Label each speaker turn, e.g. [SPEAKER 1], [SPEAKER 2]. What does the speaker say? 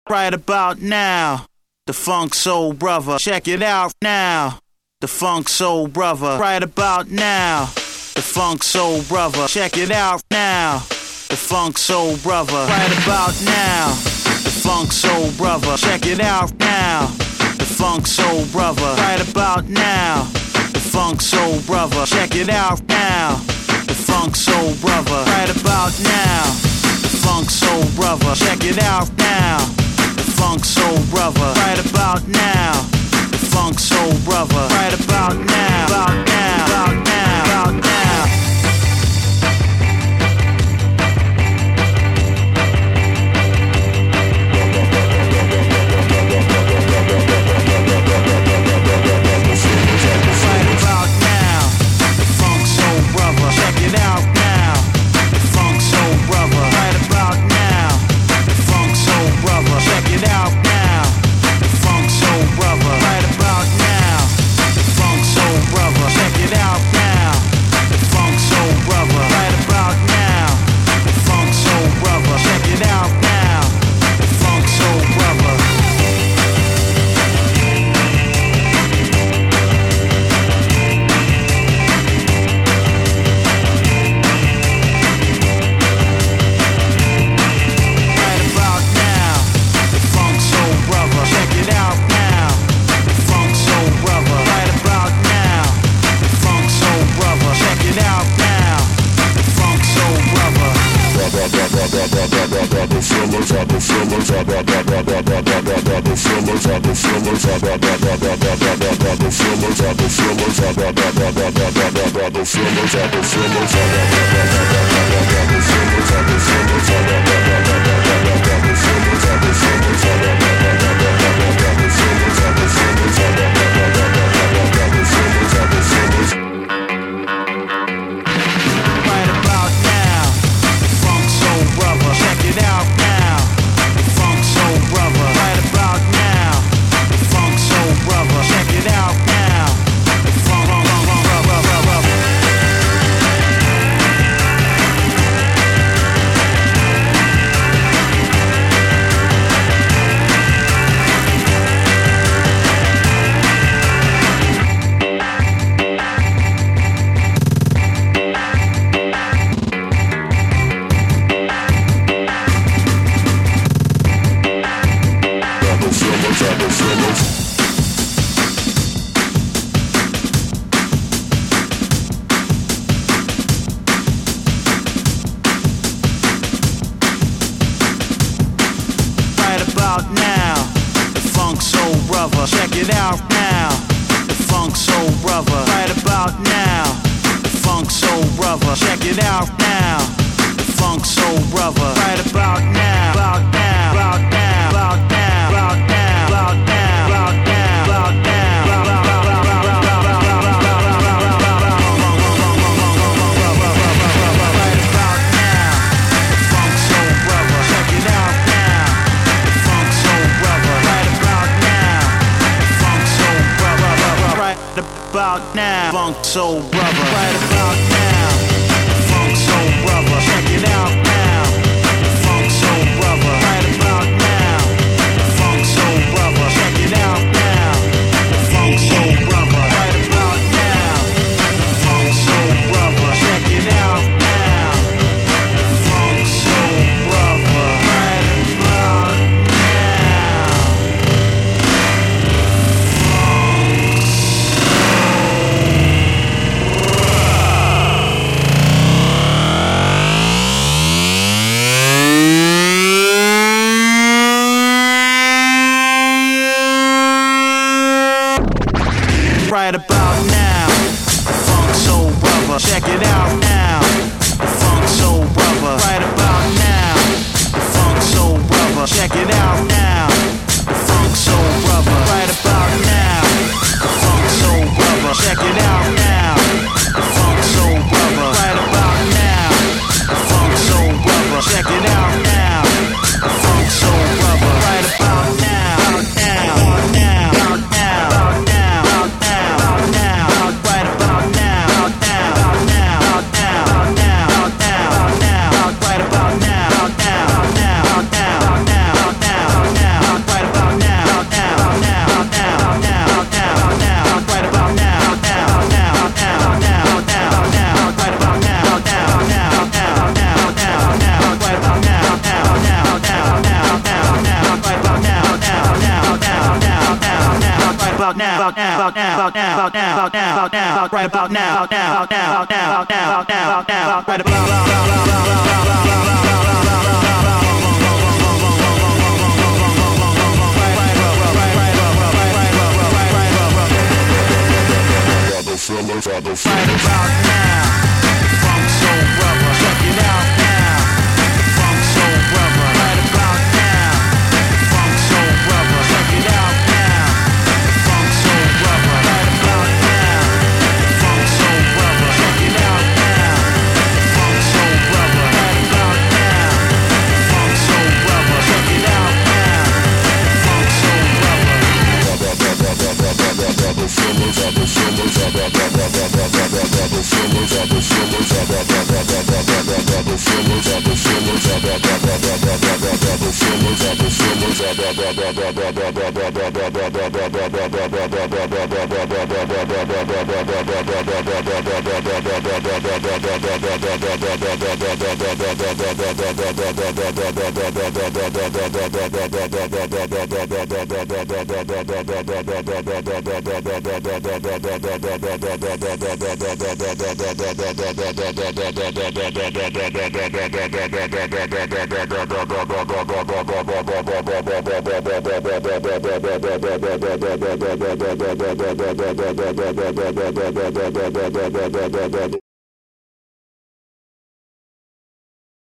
[SPEAKER 1] right about now. The Funk Soul Brother, check it out now. The Funk Soul Brother, right about now. The Funk Soul Brother, check it out now. The Funk Soul Brother, right about now. The Funk Soul Brother, check it out now. The Funk Soul Brother, right about now. The Funk Soul Brother, check it out now. The Funk Soul Brother, right about now. The Funk Soul Brother, check it out now. The Funk Soul Brother, right about now. The Funk Soul Brother, right about now. About now, about now, about now. Check it out now, the Funk Soul Brother, right about now. The Funk Soul Brother, check it out now. The Funk Soul Brother, right about now. The Funk Soul Brother, check it out now. The Funk Soul Brother, right about now. The Funk Soul Brother, check it out now. The Funk Soul Brother. Funk Soul Brother, right about now. Funk Soul Brother, check it out now. Funk Soul Brother, right about now. Funk Soul Brother, check it out now. Funk Soul Brother, right about now. Funk Soul Brother, check it out now. Funk Soul Brother, right about now. Right about now, Funk Soul Brother, check it out now. Funk Soul Brother, right about now. Funk Soul Brother, check it out now. Funk Soul Brother, right about now. Funk Soul Brother, check it out now. Funk Soul Brother, right about now. Funk Soul Brother, check it out now. Funk Soul Brother, right about now. Now, now, now, now, now, now, now, right about now, now, now, now, now, now, now, right about now, now, now, now, now, now, now. about now, about now, about now, about now, about now, about now, about now, right about now, about now, about now, about now, about now, about now, about now, right about now, Funk Soul Brother, check it out now, Funk Soul Brother, right about now, Funk Soul Brother, check it out now, Funk Soul Brother, right about now, Funk Soul Brother, check it out now, Funk Soul Brother, right about now, Funk Soul Brother, check it out now, Funk Soul Brother.